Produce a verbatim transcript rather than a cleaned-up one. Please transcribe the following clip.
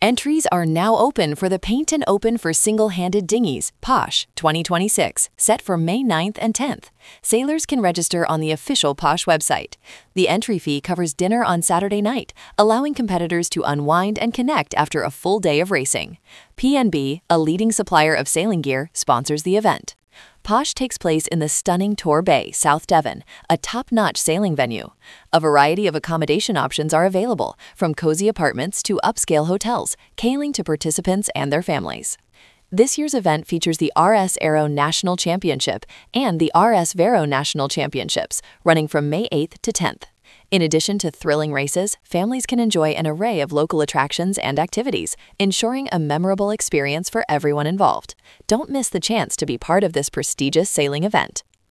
Entries are now open for the Paint and Open for Single-Handed Dinghies, Posh, twenty twenty-six, set for May ninth and tenth. Sailors can register on the official Posh website. The entry fee covers dinner on Saturday night, allowing competitors to unwind and connect after a full day of racing. P N B, a leading supplier of sailing gear, sponsors the event. Posh takes place in the stunning Tor Bay, South Devon, a top-notch sailing venue. A variety of accommodation options are available, from cozy apartments to upscale hotels, catering to participants and their families. This year's event features the R S Aero National Championship and the R S Vero National Championships, running from May eighth to tenth. In addition to thrilling races, families can enjoy an array of local attractions and activities, ensuring a memorable experience for everyone involved. Don't miss the chance to be part of this prestigious sailing event.